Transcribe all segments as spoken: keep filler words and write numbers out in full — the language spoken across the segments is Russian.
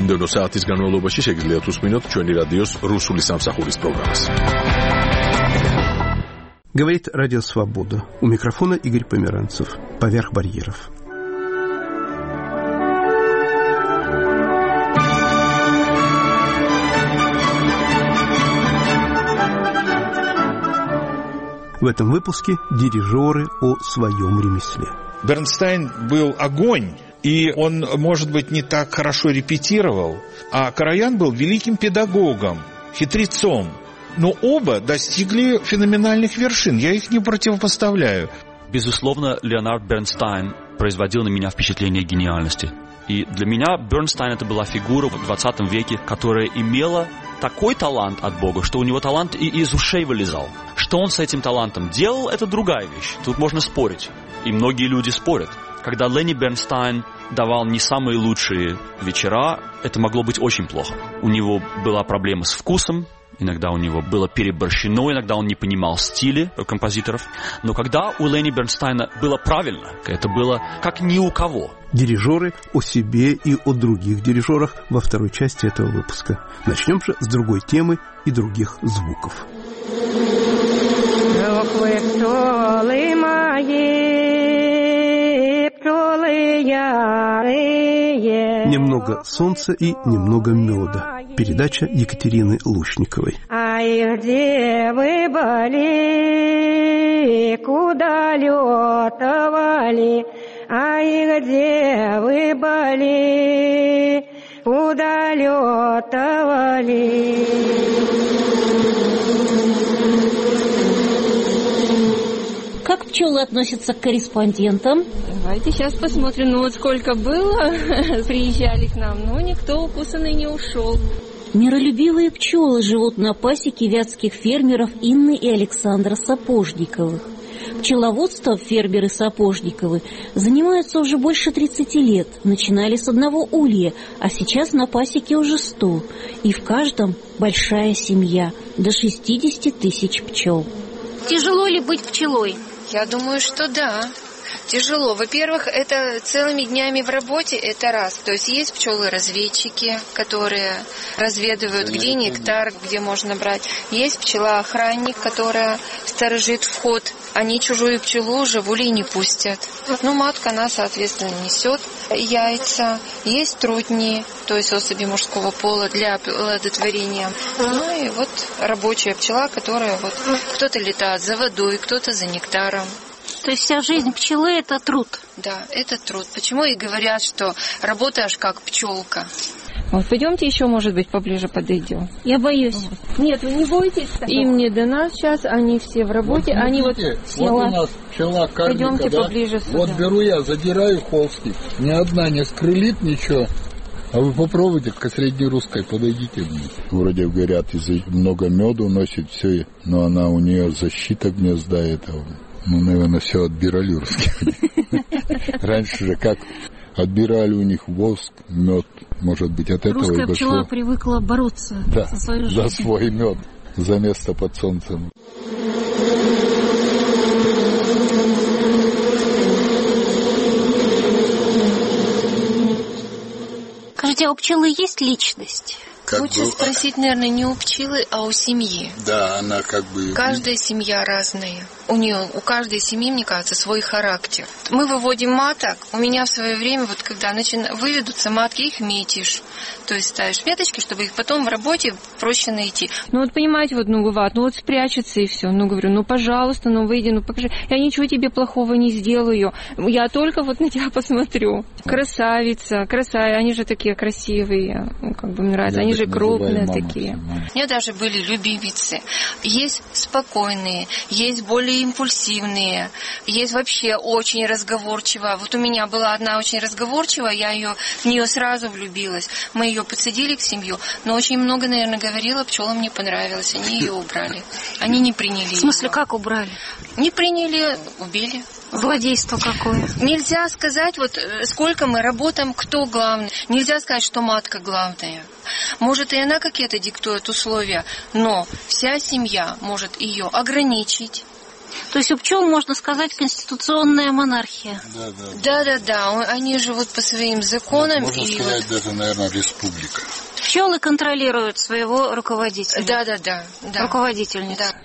მომდევნო საათის განმავლობაში შეგიძლიათ უსმინოთ ჩვენი რადიოს რუსული სამსახურის პროგრამას. Говорит Радио Свобода. У микрофона Игорь Померанцев. Поверх барьеров. В этом выпуске дирижеры о своем ремесле. Бернстайн был огонь, и он, может быть, не так хорошо репетировал, а Караян был великим педагогом, хитрецом. Но оба достигли феноменальных вершин, я их не противопоставляю. Безусловно, Леонард Бернстайн производил на меня впечатление гениальности. И для меня Бернстайн это была фигура в двадцатом веке, которая имела такой талант от Бога, что у него талант и из ушей вылезал. Что он с этим талантом делал, это другая вещь. Тут можно спорить. И многие люди спорят. Когда Ленни Бернстайн давал не самые лучшие вечера, это могло быть очень плохо. У него была проблема с вкусом, иногда у него было переборщено, иногда он не понимал стили композиторов. Но когда у Ленни Бернстайна было правильно, это было как ни у кого. Дирижеры о себе и о других дирижерах во второй части этого выпуска. Начнем же с другой темы и других звуков. Немного солнца и немного меда. Передача Екатерины Лушниковой. Ай, где вы были, куда летовали? Ай, где вы были, куда летовали? Как пчелы относятся к корреспондентам? Давайте сейчас посмотрим. Ну вот сколько было, приезжали к нам, но никто укусанный не ушел. Миролюбивые пчелы живут на пасеке вятских фермеров Инны и Александра Сапожниковых. Пчеловодством фермеры Сапожниковы занимаются уже больше тридцати лет. Начинали с одного улья, а сейчас на пасеке уже сто. И в каждом большая семья, до шестидесяти тысяч пчел. Тяжело ли быть пчелой? Я думаю, что да. Тяжело. Во-первых, это целыми днями в работе, это раз. То есть есть пчелы-разведчики, которые разведывают, где нектар, где можно брать. Есть пчела-охранник, которая сторожит вход. Они чужую пчелу уже в улей не пустят. Ну, матка, она, соответственно, несет яйца. Есть трутни, то есть особи мужского пола для оплодотворения. Ну и вот рабочая пчела, которая вот кто-то летает за водой, кто-то за нектаром. То есть вся жизнь пчелы – это труд? Да, это труд. Почему и говорят, что работаешь как пчелка. Вот, пойдемте еще, может быть, поближе подойдем. Я боюсь. Нет, вы не бойтесь. Им не до нас сейчас, они все в работе. Вот, они смотрите, вот, вот у нас пчела карлика, пойдемте да? поближе сюда. Вот беру я, задираю холстик. Ни одна не скрылит ничего. А вы попробуйте к среднерусской, подойдите мне. Вроде говорят, много меду носит все, но она у нее защита гнезда этого. Ну, наверное, все отбирали русские. Раньше же как отбирали у них воск, мед, может быть, от этого Русская и дошло. пчела привыкла бороться да, за свою жизнь. За свой мед, за место под солнцем. Скажите, а у пчелы есть личность? Как Лучше бы... спросить, наверное, не у пчелы, а у семьи. Да, она как бы... Каждая семья разная. У нее, у каждой семьи, мне кажется, свой характер. Мы выводим маток. У меня в свое время, вот когда начина... выведутся матки, их метишь. То есть ставишь меточки, чтобы их потом в работе проще найти. Ну вот понимаете, вот, ну бывает, ну вот спрячется и все. Ну говорю, ну пожалуйста, ну выйди, ну покажи. Я ничего тебе плохого не сделаю. Я только вот на тебя посмотрю. Красавица, красавица. Они же такие красивые. Ну, как бы мне нравится. Они же крупные такие. У меня даже были любимицы. Есть спокойные, есть более импульсивные, есть вообще очень разговорчивая. Вот у меня была одна очень разговорчивая, я ее, в нее сразу влюбилась. Мы ее подсадили к семью, но очень много, наверное, говорила, пчелам не понравилось, они ее убрали. Они не приняли. В смысле, ее. как убрали? Не приняли, убили. Злодейство какое. Нельзя сказать, вот сколько мы работаем, кто главный. Нельзя сказать, что матка главная. Может, и она какие-то диктует условия, но вся семья может ее ограничить, То есть у пчел, можно сказать, конституционная монархия. Да, да, да, да, да. Они живут по своим законам. Можно и сказать, вот... даже, наверное, республика. Пчелы контролируют своего руководителя. Да, да, да. да. Руководительницу. Да.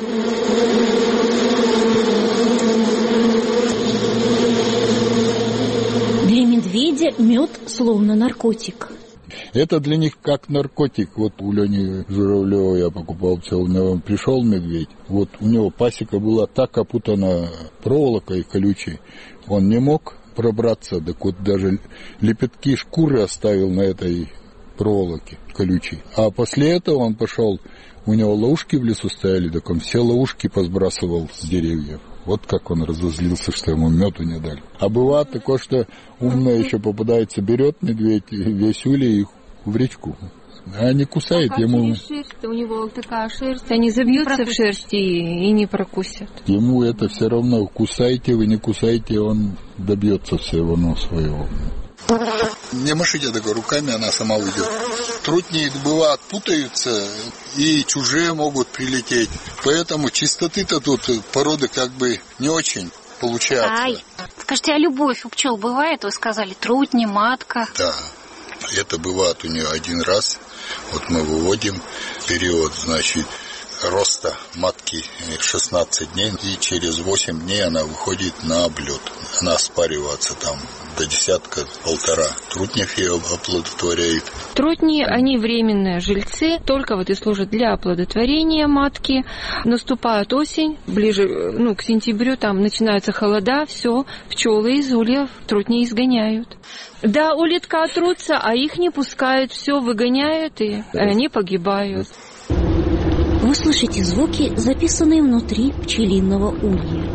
Для медведя мед словно наркотик. Это для них как наркотик. Вот у Лени Журавлева я покупал пчел, у него пришел медведь. Вот у него пасека была так опутана проволокой колючей, он не мог пробраться, так вот даже лепестки шкуры оставил на этой проволоке колючей. А после этого он пошел, у него ловушки в лесу стояли, так он все ловушки посбрасывал с деревьев. Вот как он разозлился, что ему меду не дали. А бывает такое, что умная еще попадается, берет медведь весь улей и в речку. А не кусает а ему. Шерсть, у него такая шерсть, они забьются в шерсть и, и не прокусят. Ему это все равно, кусайте вы, не кусайте, он добьется всего ну, своего. Не машите такой руками, она сама уйдет. Трутни, бывает, путаются, и чужие могут прилететь. Поэтому чистоты-то тут породы как бы не очень получается. Ай, скажите, а любовь у пчел бывает? Вы сказали, трутни, матка. Да, это бывает у нее один раз. Вот мы выводим период, значит, роста матки шестнадцать дней, и через восемь дней она выходит на облет. Она спаривается там до десятка, полтора. Трутнев ее оплодотворяет. Трутни, они временные жильцы, только вот и служат для оплодотворения матки. Наступает осень, ближе ну, к сентябрю, там начинаются холода, все, пчелы из ульев трутни изгоняют. Да, улитка трутся, а их не пускают, все выгоняют, и они погибают. Вы слышите звуки, записанные внутри пчелиного улья.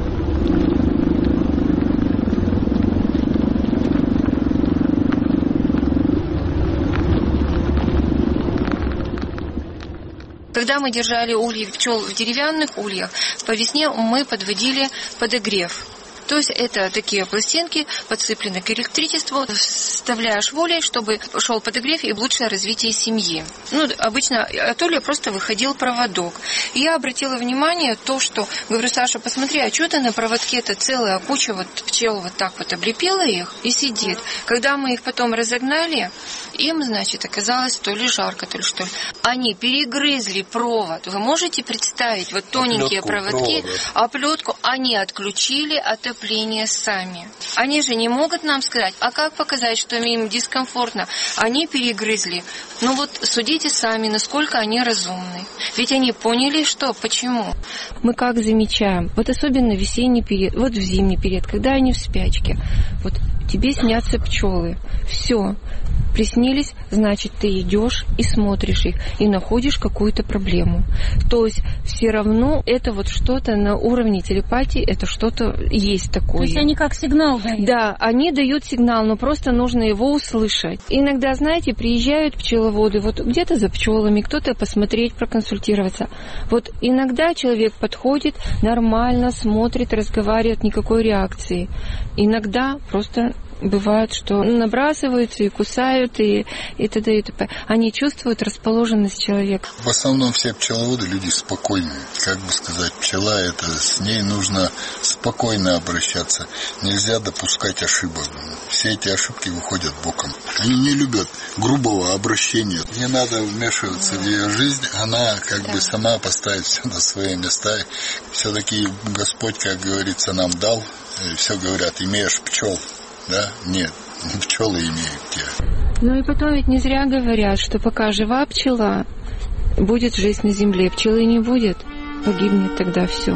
Когда мы держали ульи пчел в деревянных ульях, по весне мы подводили подогрев. То есть это такие пластинки, подцеплены к электричеству, вставляешь в улей, чтобы шел подогрев и лучшее развитие семьи. Ну, обычно от улья просто выходил проводок. И я обратила внимание то, что, говорю, Саша, посмотри, а что ты на проводке-то целая куча вот пчел вот так вот облепила их и сидит. Когда мы их потом разогнали, им, значит, оказалось то ли жарко, то ли что ли. Они перегрызли провод. Вы можете представить, вот тоненькие оплетку проводки, провода. Оплетку они отключили от отопление сами. Они же не могут нам сказать, а как показать, что им дискомфортно? Они перегрызли. Ну вот судите сами, насколько они разумны. Ведь они поняли, что, почему. Мы как замечаем, вот особенно весенний период, вот в зимний период, когда они в спячке, вот тебе снятся пчелы. Все. Приснились, значит, ты идешь и смотришь их, и находишь какую-то проблему. То есть все равно это вот что-то на уровне телепатии, это что-то есть такое. То есть они как сигнал дают? Да, они дают сигнал, но просто нужно его услышать. Иногда, знаете, приезжают пчеловоды, вот где-то за пчелами, кто-то посмотреть, проконсультироваться. Вот иногда человек подходит, нормально смотрит, разговаривает, никакой реакции. Иногда просто... Бывает, что набрасываются и кусают, и, и т.д. и т.п. Они чувствуют расположенность человека. В основном все пчеловоды люди спокойные. Как бы сказать, пчела, это с ней нужно спокойно обращаться. Нельзя допускать ошибок. Все эти ошибки выходят боком. Они не любят грубого обращения. Не надо вмешиваться в ее жизнь. Она как бы сама поставит все на свои места. Все-таки Господь, как говорится, нам дал. Все говорят, имеешь пчел. Да? Нет, пчелы имеют тебя. Ну и потом ведь не зря говорят, что пока жива пчела, будет жизнь на земле. Пчелы не будет, погибнет тогда все.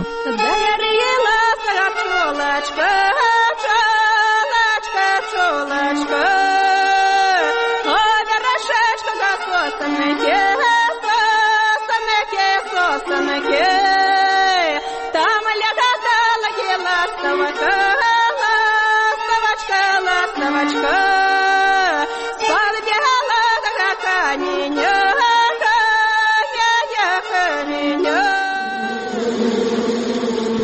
Пчела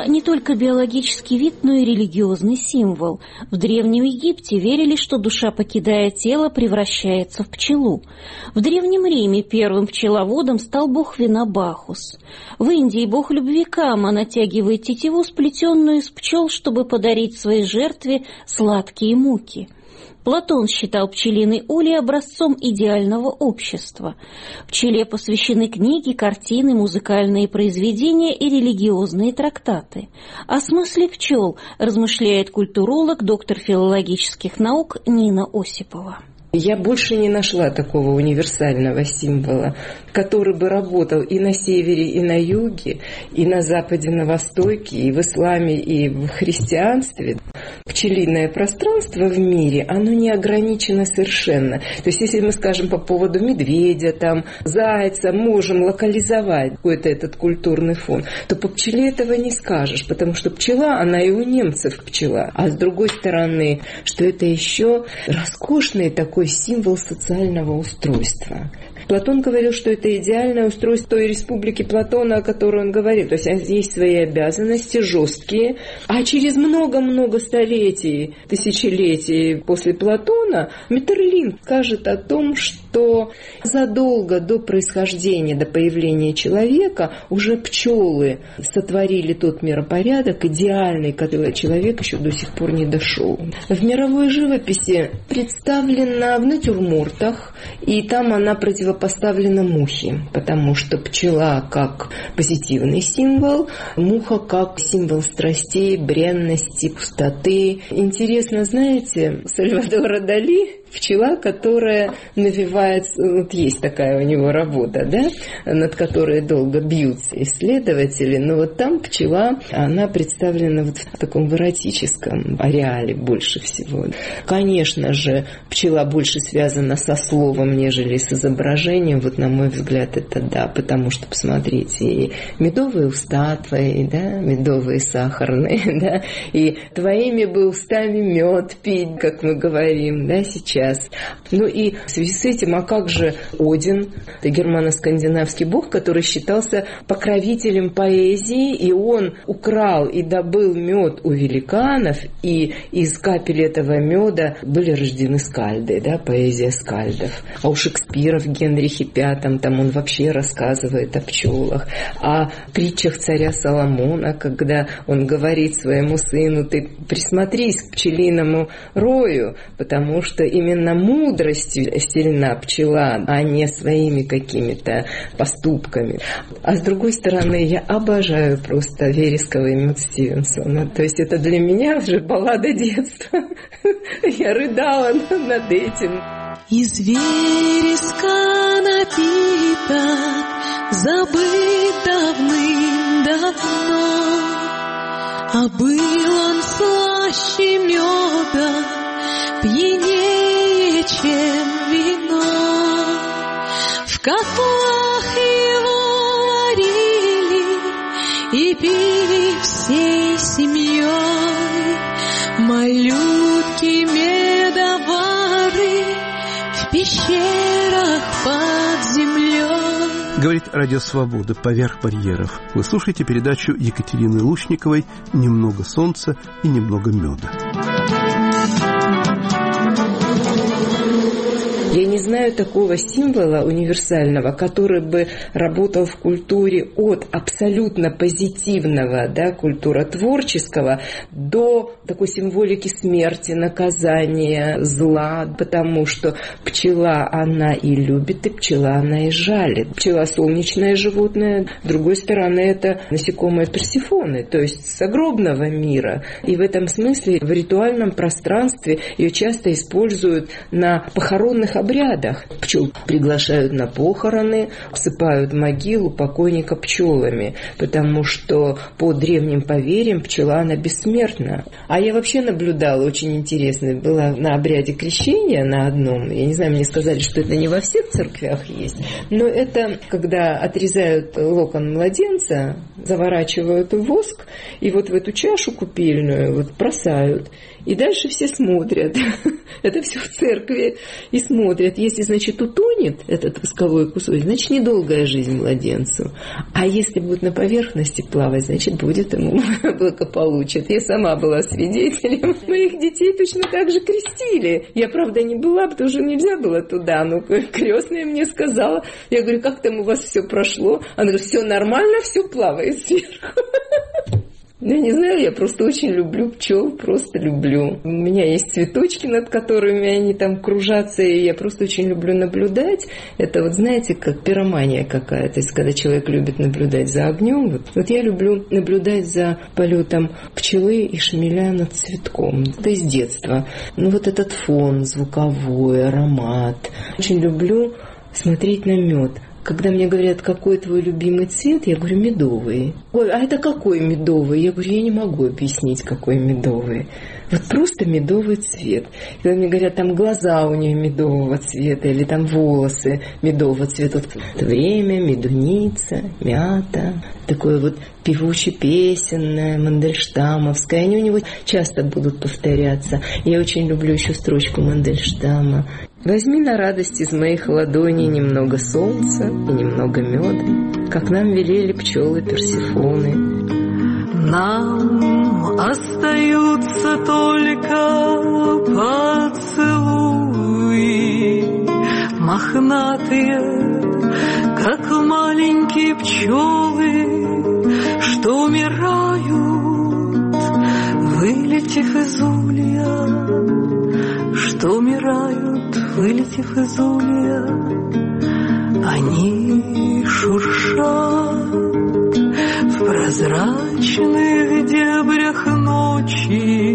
Пчела не только биологический вид, но и религиозный символ. В Древнем Египте верили, что душа, покидая тело, превращается в пчелу. В Древнем Риме первым пчеловодом стал бог вина Бахус. В Индии бог любви Кама натягивает тетиву, сплетенную из пчел, чтобы подарить своей жертве сладкие муки. Платон считал пчелиный улей образцом идеального общества. Пчеле посвящены книги, картины, музыкальные произведения и религиозные трактаты. О смысле пчел размышляет культуролог, доктор филологических наук Нина Осипова. Я больше не нашла такого универсального символа, который бы работал и на севере, и на юге, и на западе, на востоке, и в исламе, и в христианстве. Пчелиное пространство в мире, оно не ограничено совершенно. То есть, если мы скажем по поводу медведя, там, зайца, можем локализовать какой-то этот культурный фон, то по пчеле этого не скажешь, потому что пчела, она и у немцев пчела. А с другой стороны, что это еще роскошный такой символ социального устройства. Платон говорил, что это идеальное устройство той республики Платона, о которой он говорил. То есть есть свои обязанности жесткие. А через много-много столетий, тысячелетий после Платона Метерлинк скажет о том, что задолго до происхождения, до появления человека уже пчелы сотворили тот миропорядок идеальный, который человек еще до сих пор не дошел. В мировой живописи представлена в натюрмортах, и там она противопоставлена мухе, потому что пчела как позитивный символ, муха как символ страстей, бренности, пустоты. Интересно, знаете, Сальвадора Дали пчела, которая навевает, вот есть такая у него работа, да, над которой долго бьются исследователи, но вот там пчела, она представлена вот в таком в эротическом ареале больше всего. Конечно же, пчела больше связана со словом, нежели с изображением, вот на мой взгляд это да, потому что, посмотрите, и медовые уста твои, да, медовые сахарные, да, и твоими бы устами мед пить, как мы говорим, да, сейчас. Ну и в связи с этим, а как же Один, это германо-скандинавский бог, который считался покровителем поэзии, и он украл и добыл мед у великанов, и из капель этого меда были рождены скальды, да, поэзия скальдов. А у Шекспира в Генрихе Пятом там он вообще рассказывает о пчелах, о притчах царя Соломона, когда он говорит своему сыну: ты присмотрись к пчелиному рою, потому что именно Именно мудростью сильна пчела, а не своими какими-то поступками. А с другой стороны, я обожаю просто вересковый мед Стивенсона. То есть это для меня уже баллада детства. Я рыдала над этим. Из вереска напиток забыт давным-давно, а был он слаще меда, пьянее, чем вино. В котлах его варили и пили всей семьей. Малютки медовары в пещерах под землей. Говорит Радио Свобода «Поверх барьеров». Вы слушаете передачу Екатерины Лучниковой «Немного солнца и немного меда». Я не знаю такого символа универсального, который бы работал в культуре от абсолютно позитивного, да, культуротворческого, до такой символики смерти, наказания, зла, потому что пчела, она и любит, и пчела, она и жалит. Пчела — солнечное животное, с другой стороны, это насекомое Персефоны, то есть с загробного мира. И в этом смысле в ритуальном пространстве ее часто используют на похоронных обрядах. Пчел приглашают на похороны, обсыпают могилу покойника пчелами, потому что по древним поверьям пчела, она бессмертна. А я вообще наблюдала, очень интересно, была на обряде крещения на одном, я не знаю, мне сказали, что это не во всех церквях есть, но это когда отрезают локон младенца, заворачивают в воск, и вот в эту чашу купельную вот бросают. И дальше все смотрят. Это все в церкви и смотрят. Есть если, значит, утонет этот восковой кусочек, значит, недолгая жизнь младенцу. А если будет на поверхности плавать, значит, будет ему благополучие. Я сама была свидетелем. Моих детей точно так же крестили. Я, правда, не была, потому что нельзя было туда. Но крестная мне сказала, я говорю, как там у вас все прошло? Она говорит, все нормально, все плавает сверху. Я не знаю, я просто очень люблю пчел, просто люблю. У меня есть цветочки, над которыми они там кружатся, и я просто очень люблю наблюдать. Это вот, знаете, как пиромания какая-то. То есть, когда человек любит наблюдать за огнем, вот, вот я люблю наблюдать за полетом пчелы и шмеля над цветком. Это из детства. Ну, вот этот фон звуковой, аромат. Очень люблю смотреть на мед. Когда мне говорят, какой твой любимый цвет, я говорю, медовый. Ой, а это какой медовый? Я говорю, я не могу объяснить, какой медовый. Вот просто медовый цвет. Когда мне говорят, там глаза у нее медового цвета, или там волосы медового цвета. Вот время, медуница, мята, такое вот певуче-песенное, мандельштамовское. Они у него часто будут повторяться. Я очень люблю еще строчку Мандельштама. Возьми на радость из моих ладоней немного солнца и немного меда, как нам велели пчелы Персефоны. Нам остаются только поцелуи, мохнатые, как маленькие пчелы, что умирают, вылетев из улья, что умирают, вылетев из улья. Они шуршат в прозрачных дебрях ночи.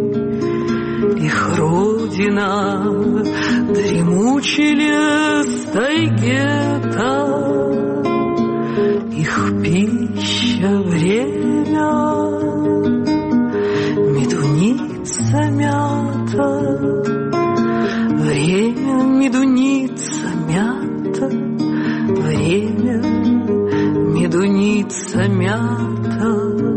Их родина дремучий лес тайгета, их пища время, медуница мята, время медуница мята, время медуница мята.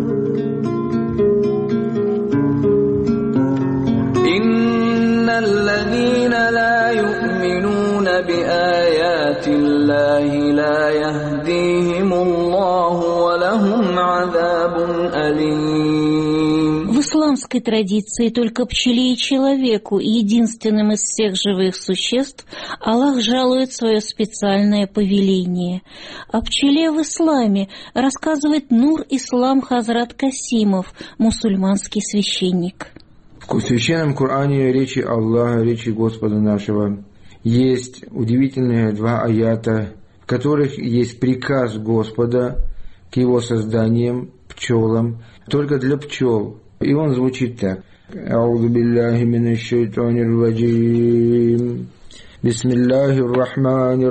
Инна алладина ла ю'минуна би аяти Аллахи ла яхдихиму Аллаху ва лахум азабун алим. В исламской традиции только пчеле и человеку, единственным из всех живых существ, Аллах жалует свое специальное повеление. О пчеле в исламе рассказывает Нур-Ислам Хазрат Касимов, мусульманский священник. В Священном Коране речи Аллаха, речи Господа нашего, есть удивительные два аята, в которых есть приказ Господа к его созданиям, пчелам, только для пчел. И он звучит так. Аузу биллахи минаш шайтанир раджим. Бисмиллахир рахманир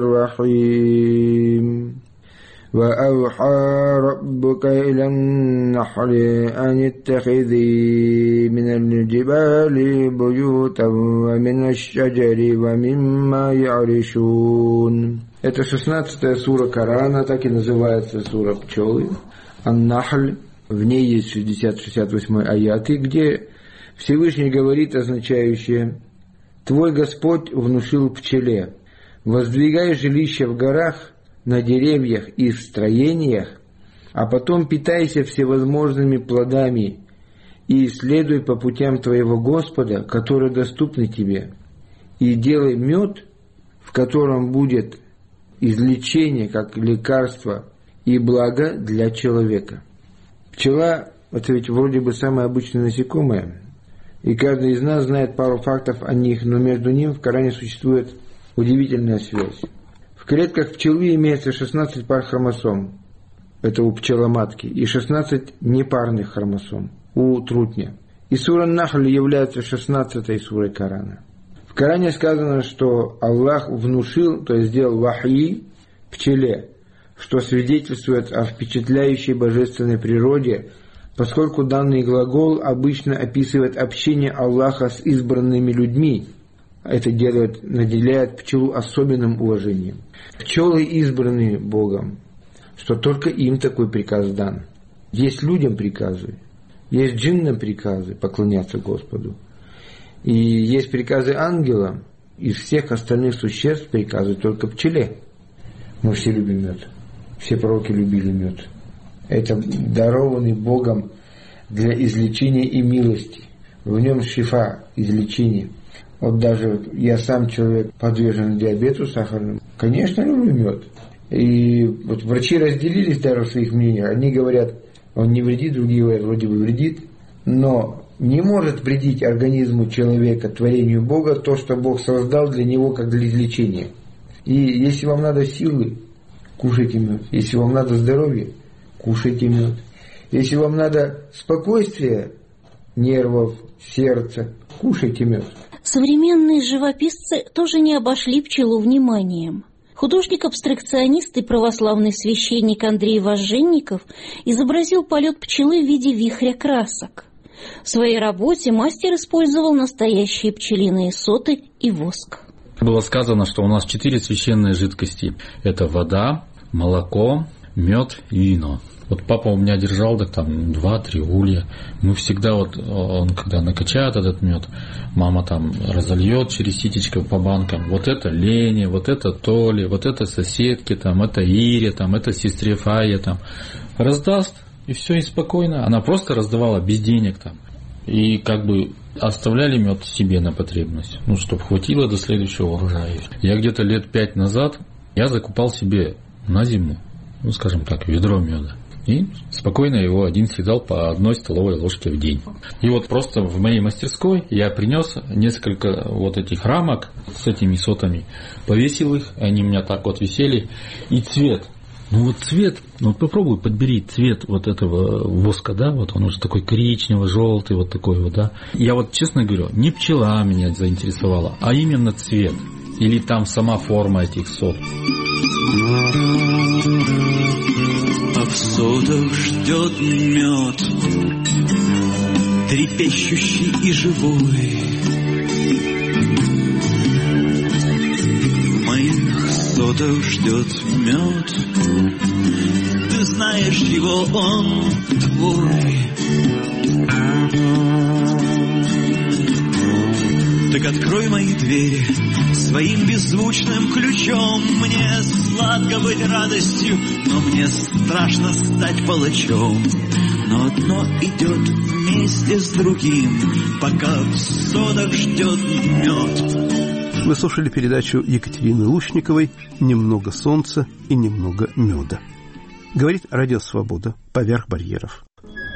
рахим. Ва ауха раббука илан нахли ан иттахизи минал джибали буютан ва минаш шаджари ва мимма я'ришун. Это шестнадцатая сура Корана, так и называется сура пчелы. Ан-Нахль. В ней есть шестьдесят-шестьдесят восемь аяты, где Всевышний говорит, означающее: «Твой Господь внушил пчеле, воздвигай жилища в горах, на деревьях и в строениях, а потом питайся всевозможными плодами и исследуй по путям твоего Господа, которые доступны тебе, и делай мед, в котором будет излечение как лекарство и благо для человека». Пчела – это ведь вроде бы самое обычное насекомое, и каждый из нас знает пару фактов о них, но между ними в Коране существует удивительная связь. В клетках пчелы имеется шестнадцать пар хромосом, это у пчеломатки, и шестнадцать непарных хромосом у трутня. И сура Нахль является шестнадцатой сурой Корана. В Коране сказано, что Аллах внушил, то есть сделал вахи пчеле, что свидетельствует о впечатляющей божественной природе, поскольку данный глагол обычно описывает общение Аллаха с избранными людьми. Это делает, наделяет пчелу особенным уважением. Пчелы избраны Богом, что только им такой приказ дан. Есть людям приказы, есть джиннам приказы поклоняться Господу, и есть приказы ангелам, из всех остальных существ приказывает только пчеле. Мы все любим мед. Все пророки любили мед. Это дарованный Богом для излечения и милости. В нем шифа, излечение. Вот даже я сам человек, подвержен диабету сахарному, конечно, люблю мед. И вот врачи разделились даже в своих мнениях. Одни говорят, он не вредит, другие говорят, вроде бы вредит. Но не может вредить организму человека, творению Бога, то, что Бог создал для него как для излечения. И если вам надо силы, кушайте мед. Если вам надо здоровья, кушайте мед. Если вам надо спокойствия нервов, сердца, кушайте мед. Современные живописцы тоже не обошли пчелу вниманием. Художник-абстракционист и православный священник Андрей Возженников изобразил полет пчелы в виде вихря красок. В своей работе мастер использовал настоящие пчелиные соты и воск. Было сказано, что у нас четыре священные жидкости. Это вода, молоко, мед и вино. Вот папа у меня держал так там два-три улья. Мы всегда вот, он когда накачает этот мед, мама там разольет через ситечко по банкам. Вот это Лене, вот это Толе, вот это соседке, там, это Ире, там, это сестре Фае, там. Раздаст, и все, и спокойно. Она просто раздавала без денег там. И как бы оставляли мед себе на потребность, ну, чтобы хватило до следующего урожая. Я где-то лет пять назад, я закупал себе на зиму, ну, скажем так, ведро меда. И спокойно его один съедал по одной столовой ложке в день. И вот просто в моей мастерской я принес несколько вот этих рамок с этими сотами, повесил их, они у меня так вот висели. И цвет, ну вот цвет, ну вот попробуй подбери цвет вот этого воска, да, вот он уже такой коричнево-желтый, вот такой вот, да. Я вот честно говорю, не пчела меня заинтересовала, а именно цвет. Или там сама форма этих сот. А в сотах ждет мед, трепещущий и живой. В моих сотах ждет мед, ты знаешь его, он твой. Так открой мои двери своим беззвучным ключом. Мне сладко быть радостью, но мне страшно стать палачом. Но одно идет вместе с другим, пока в сотах ждет мед. Вы слушали передачу Екатерины Лучниковой «Немного солнца и немного меда». Говорит Радио Свобода поверх барьеров.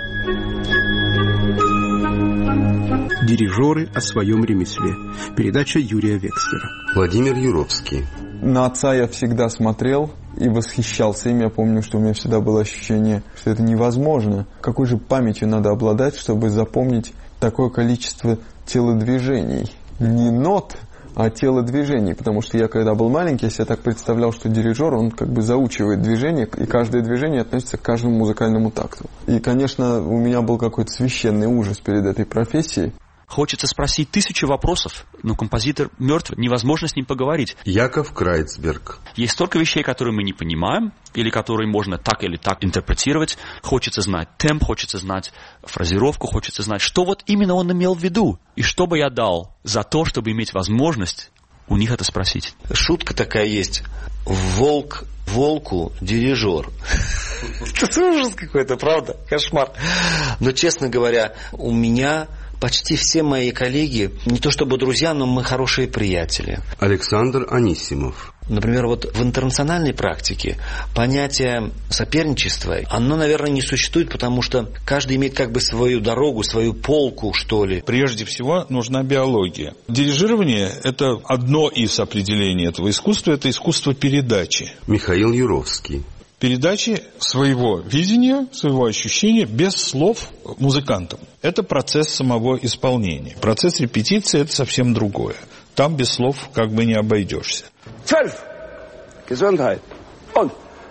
Дирижеры о своем ремесле. Передача Юрия Векслера. Владимир Юровский. На отца я всегда смотрел и восхищался им. Я помню, что у меня всегда было ощущение, что это невозможно. Какой же памятью надо обладать, чтобы запомнить такое количество телодвижений? Не нот, а телодвижений. Потому что я, когда был маленький, я себе так представлял, что дирижер, он как бы заучивает движение, и каждое движение относится к каждому музыкальному такту. И, конечно, у меня был какой-то священный ужас перед этой профессией. Хочется спросить тысячу вопросов, но композитор мертв, невозможно с ним поговорить. Яков Крайцберг. Есть столько вещей, которые мы не понимаем, или которые можно так или так интерпретировать. Хочется знать темп, хочется знать фразировку, хочется знать, что вот именно он имел в виду. И что бы я дал за то, чтобы иметь возможность у них это спросить. Шутка такая есть. Волк волку дирижер. Это ужас какой-то, правда? Кошмар. Но, честно говоря, у меня... Почти все мои коллеги, не то чтобы друзья, но мы хорошие приятели. Александр Анисимов. Например, вот в интернациональной практике понятие соперничества, оно, наверное, не существует, потому что каждый имеет как бы свою дорогу, свою полку, что ли. Прежде всего нужна биология. Дирижирование – это одно из определений этого искусства, это искусство передачи. Михаил Юровский. Передачи своего видения, своего ощущения без слов музыкантам. Это процесс самого исполнения. Процесс репетиции – это совсем другое. Там без слов как бы не обойдешься. Zwölf. Gesundheit. Und.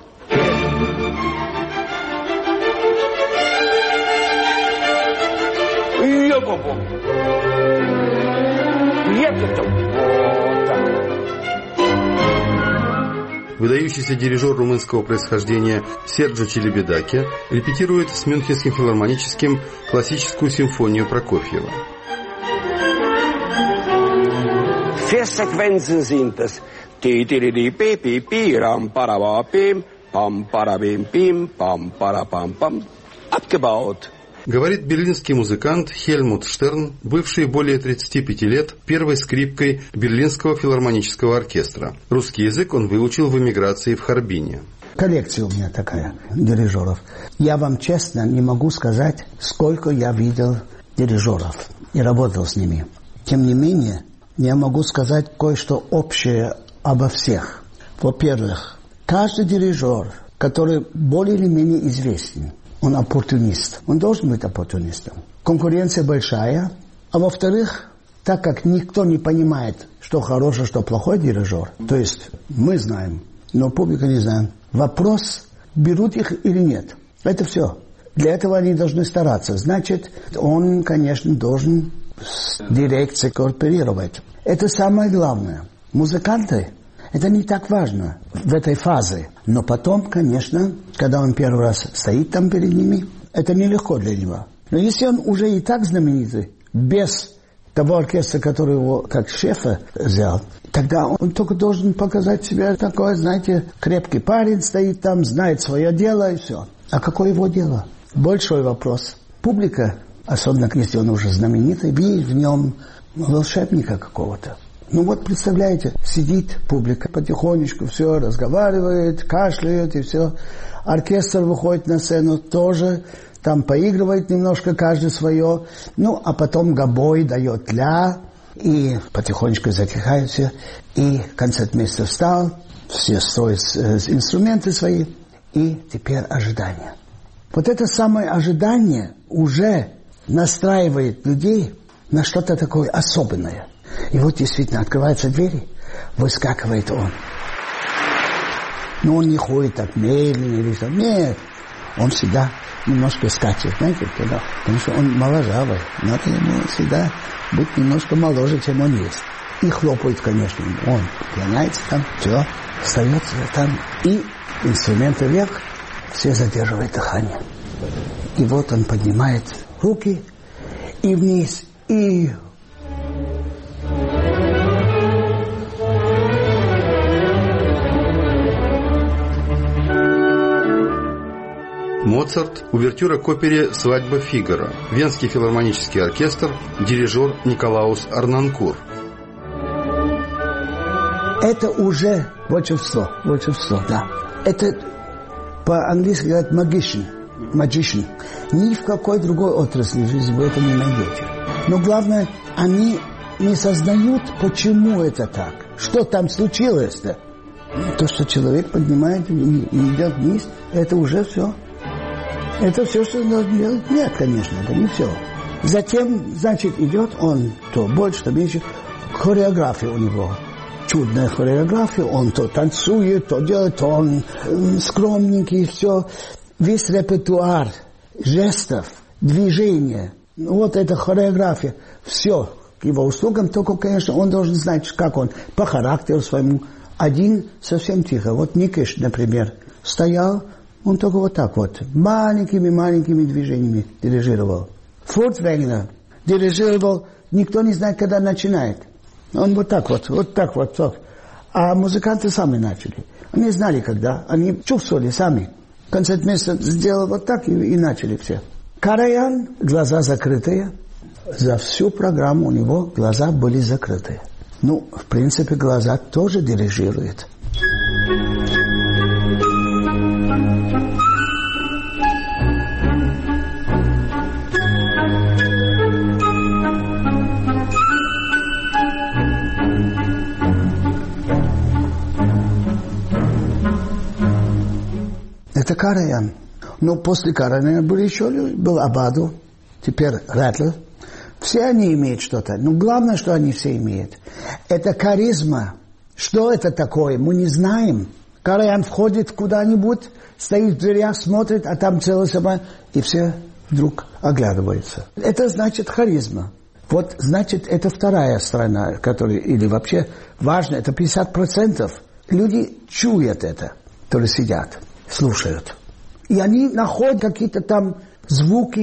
Выдающийся дирижер румынского происхождения Серджо Челебедаки репетирует с Мюнхенским филармоническим классическую симфонию Прокофьева. Vier Sequenzen sind es. Ti ti di pi pi pi ram para pim пам парабим пим пам пара пам пам. Abgebaut. Говорит берлинский музыкант Хельмут Штерн, бывший более тридцати пяти лет первой скрипкой Берлинского филармонического оркестра. Русский язык он выучил в эмиграции в Харбине. Коллекция у меня такая дирижеров. Я вам честно не могу сказать, сколько я видел дирижеров и работал с ними. Тем не менее, я могу сказать кое-что общее обо всех. Во-первых, каждый дирижер, который более или менее известен, он оппортунист. Он должен быть оппортунистом. Конкуренция большая. А во-вторых, так как никто не понимает, что хороший, что плохой дирижер, то есть мы знаем, но публика не знает. Вопрос, берут их или нет. Это все. Для этого они должны стараться. Значит, он, конечно, должен с дирекцией кооперировать. Это самое главное. Музыканты, это не так важно в этой фазе. Но потом, конечно, когда он первый раз стоит там перед ними, это нелегко для него. Но если он уже и так знаменитый, без того оркестра, который его как шефа взял, тогда он только должен показать себя такой, знаете, крепкий парень стоит там, знает свое дело и все. А какое его дело? Большой вопрос. Публика, особенно если он уже знаменитый, видит в нем волшебника какого-то. Ну вот, представляете, сидит публика потихонечку, все, разговаривает, кашляет и все. Оркестр выходит на сцену тоже, там поигрывает немножко каждый свое. Ну, а потом гобой дает ля, и потихонечку затихает все. И концертмейстер встал, все строят инструменты свои, и теперь ожидание. Вот это самое ожидание уже настраивает людей на что-то такое особенное. И вот действительно открываются двери, выскакивает он. Но он не ходит так медленно или что. Нет, он всегда немножко скачет, знаете, когда, потому что он моложавый. Надо ему всегда быть немножко моложе, чем он есть. И хлопает, конечно, он клоняется там, все, остается там. И инструменты вверх, все задерживают дыхание. И вот он поднимает руки и вниз, и... Моцарт, увертюра к опере «Свадьба Фигаро», Венский филармонический оркестр, дирижер Николаус Арнанкур. Это уже волшебство, волшебство, да. Это по-английски говорят magician, magician. Ни в какой другой отрасли жизни вы это не найдете. Но главное, они не сознают, почему это так. Что там случилось-то? То, что человек поднимает и идет вниз, это уже все. Это все, что надо делать? Нет, конечно, это не все. Затем, значит, идет он то больше, то меньше. Хореография у него. Чудная хореография. Он то танцует, то делает, то он скромненький, все. Весь репертуар жестов, движения. Вот эта хореография. Все к его услугам. Только, конечно, он должен знать, как он по характеру своему. Один совсем тихо. Вот Никиш, например, стоял. Он только вот так вот, маленькими-маленькими движениями дирижировал. Фуртвэнгнер дирижировал, никто не знает, когда начинает. Он вот так вот, вот так вот. Так. А музыканты сами начали. Они знали, когда, они чувствовали сами. Концертмейстер сделал вот так, и, и начали все. Караян, глаза закрытые. За всю программу у него глаза были закрыты. Ну, в принципе, глаза тоже дирижируют. Это Караян. Но после Караяна был еще был Абаду, теперь Рэтлер. Все они имеют что-то. Но главное, что они все имеют, это харизма. Что это такое, мы не знаем. Караян входит куда-нибудь, стоит в дверях, смотрит, а там целая собака, и все вдруг оглядываются. Это значит харизма. Вот, значит, это вторая сторона, которая, или вообще важно, это пятьдесят процентов. Люди чуют это, которые сидят, слушают. И они находят какие-то там звуки,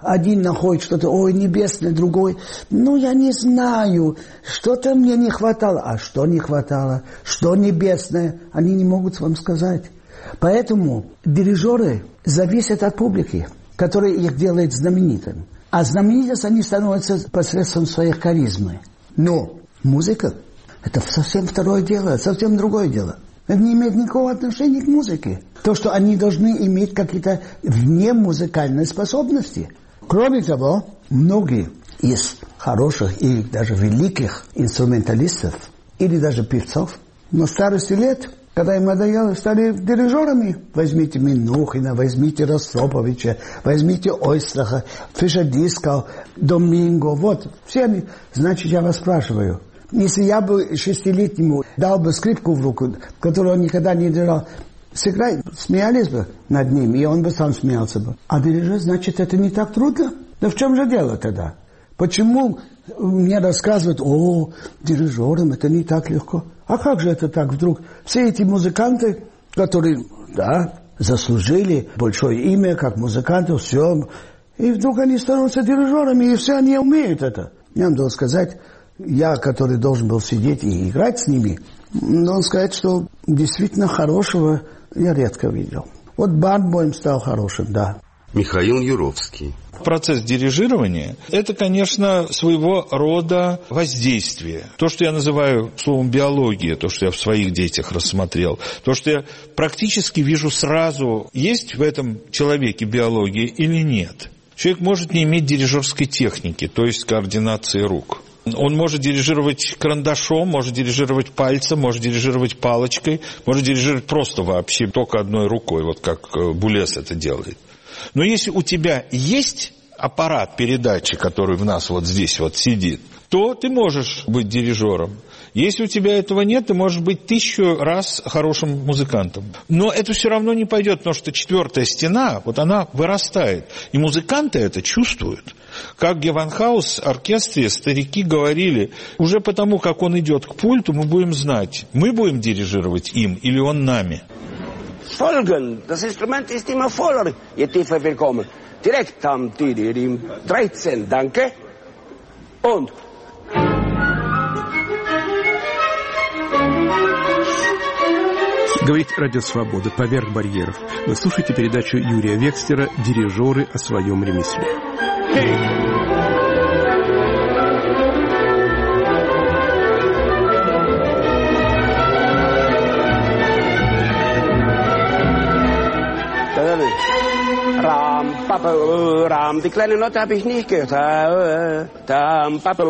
один находит что-то, ой, небесное, другой. Ну, я не знаю, что-то мне не хватало. А что не хватало? Что небесное? Они не могут вам сказать. Поэтому дирижеры зависят от публики, которая их делает знаменитым. А знаменитость они становятся посредством своих харизмы. Но музыка – это совсем второе дело, совсем другое дело. Это не имеет никакого отношения к музыке. То, что они должны иметь какие-то внемузыкальные способности. Кроме того, многие из хороших и даже великих инструменталистов или даже певцов на старости лет, когда им надоело, стали дирижерами. Возьмите Минухина, возьмите Ростроповича, возьмите Ойстраха, Фишер-Дискау, Доминго. Вот, все они. Значит, я вас спрашиваю, если я бы шестилетнему дал бы скрипку в руку, которую он никогда не держал, сыграй, смеялись бы над ним, и он бы сам смеялся бы. А дирижер, значит, это не так трудно? Да в чем же дело тогда? Почему мне рассказывают, о, дирижерам это не так легко? А как же это так вдруг? Все эти музыканты, которые, да, заслужили большое имя, как музыканты, все, и вдруг они становятся дирижерами, и все они умеют это. Я вам должен сказать, я, который должен был сидеть и играть с ними, должен сказать, что действительно хорошего я редко видел. Вот Барнбойм стал хорошим, да. Михаил Юровский. Процесс дирижирования – это, конечно, своего рода воздействие. То, что я называю словом биология, то, что я в своих детях рассмотрел, то, что я практически вижу сразу, есть в этом человеке биология или нет. Человек может не иметь дирижерской техники, то есть координации рук. Он может дирижировать карандашом, может дирижировать пальцем, может дирижировать палочкой, может дирижировать просто вообще только одной рукой, вот как Булес это делает. Но если у тебя есть аппарат передачи, который в нас вот здесь вот сидит, то ты можешь быть дирижером. Если у тебя этого нет, ты можешь быть тысячу раз хорошим музыкантом. Но это все равно не пойдет, потому что четвертая стена, вот она вырастает. И музыканты это чувствуют. Как Gewandhaus оркестре старики говорили, уже потому, как он идет к пульту, мы будем знать, мы будем дирижировать им или он нами. Folgen, das Instrument ist immer voller, je tiefer wir kommen. Direkt am Tidirim dreizehn, danke. Und... Говорит Радио Свобода «Поверх барьеров». Вы слушаете передачу Юрия Векслера «Дирижеры о своем ремесле». Ram, Papa, Ram, die kleine Note habe ich nicht gehört. Ram, Papa,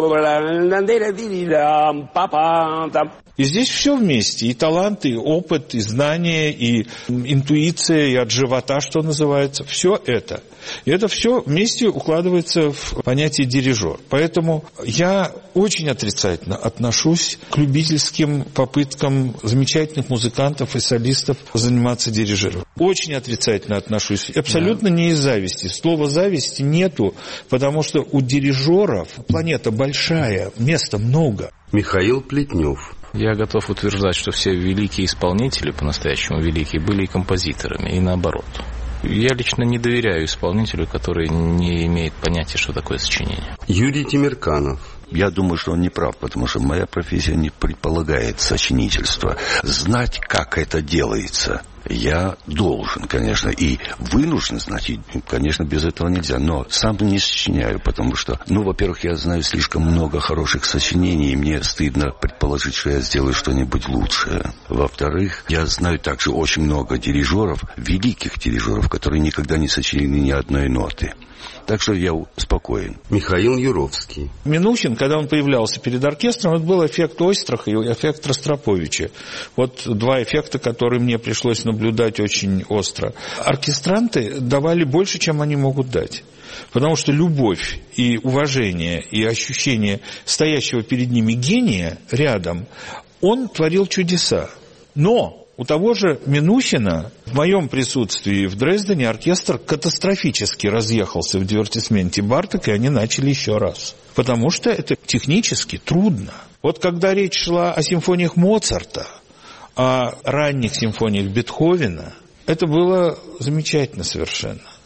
Ram, Papa. И здесь все вместе, и талант, и опыт, и знания, и интуиция, и от живота, что называется, все это. И это все вместе укладывается в понятие дирижер. Поэтому я очень отрицательно отношусь к любительским попыткам замечательных музыкантов и солистов заниматься дирижером. Очень отрицательно отношусь. Абсолютно не из зависти. Слова зависти нету, потому что у дирижеров планета большая, места много. Михаил Плетнев. Я готов утверждать, что все великие исполнители, по-настоящему великие, были и композиторами, и наоборот. Я лично не доверяю исполнителю, который не имеет понятия, что такое сочинение. Юрий Тимирканов. Я думаю, что он не прав, потому что моя профессия не предполагает сочинительство. Знать, как это делается, я должен, конечно, и вынужден знать, и, конечно, без этого нельзя, но сам не сочиняю, потому что, ну, во-первых, я знаю слишком много хороших сочинений, и мне стыдно предположить, что я сделаю что-нибудь лучшее. Во-вторых, я знаю также очень много дирижеров, великих дирижеров, которые никогда не сочинили ни одной ноты. Так что я спокоен. Михаил Юровский. Минухин, когда он появлялся перед оркестром, это был эффект Ойстраха и эффект Ростроповича. Вот два эффекта, которые мне пришлось наблюдать очень остро. Оркестранты давали больше, чем они могут дать. Потому что любовь и уважение, и ощущение стоящего перед ними гения рядом, он творил чудеса. Но у того же Минухина в моем присутствии в Дрездене оркестр катастрофически разъехался в дивертисменте Барток, и они начали еще раз. Потому что это технически трудно. Вот когда речь шла о симфониях Моцарта, о ранних симфониях Бетховена, это было замечательно совершенно.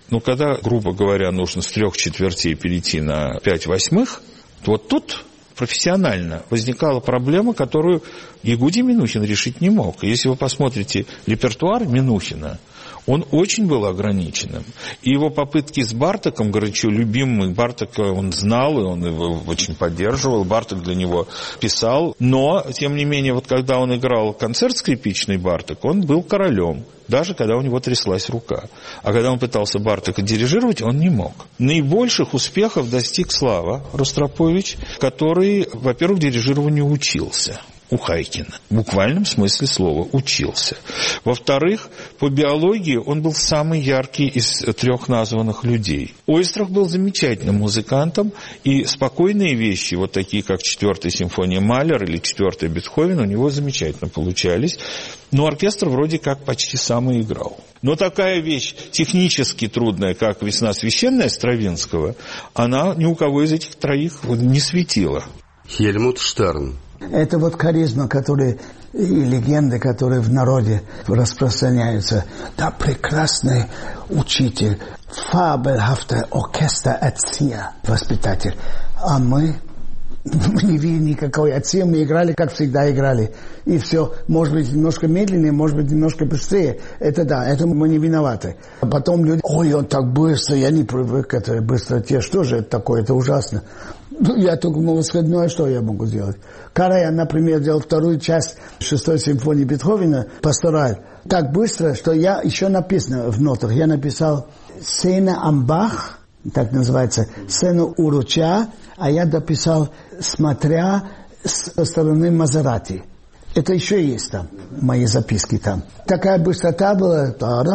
Но когда, грубо говоря, нужно с трех четвертей перейти на пять восьмых, то вот тут профессионально возникала проблема, которую Ягудий Минухин решить не мог. Если вы посмотрите репертуар Минухина, он очень был ограниченным. И его попытки с Бартоком, горячо любимым, Бартока он знал, и он его очень поддерживал, Барток для него писал. Но, тем не менее, вот когда он играл концерт скрипичный Барток, он был королем, даже когда у него тряслась рука. А когда он пытался Бартока дирижировать, он не мог. Наибольших успехов достиг Слава Ростропович, который, во-первых, дирижированию учился у Хайкина. В буквальном смысле слова учился. Во-вторых, по биологии он был самый яркий из трех названных людей. Ойстрах был замечательным музыкантом, и спокойные вещи, вот такие как четвертая симфония Малер или четвертая Бетховен, у него замечательно получались. Но оркестр вроде как почти сам и играл. Но такая вещь технически трудная, как «Весна священная» Стравинского, она ни у кого из этих троих не светила. Хельмут Штерн. Это вот харизма, которые, и легенды, которые в народе распространяются. Да, прекрасный учитель, фабельхафтер оркестр Эция, воспитатель. А мы, мы не видели никакой Эция, мы играли, как всегда играли. И все, может быть, немножко медленнее, может быть, немножко быстрее. Это да, это мы не виноваты. А потом люди, ой, он так быстро, я не привык к этой быстроте. Что же это такое, это ужасно. Я только восходной, что я могу сделать? Караян, например, делал вторую часть шестой симфонии Бетховена, пастораль, так быстро, что я, еще написано в нотах, я написал «Сцена Амбах», так называется, «Сцена Уруча», а я дописал «Смотря со стороны Мазерати». Это еще есть там, мои записки там. Такая быстрота была.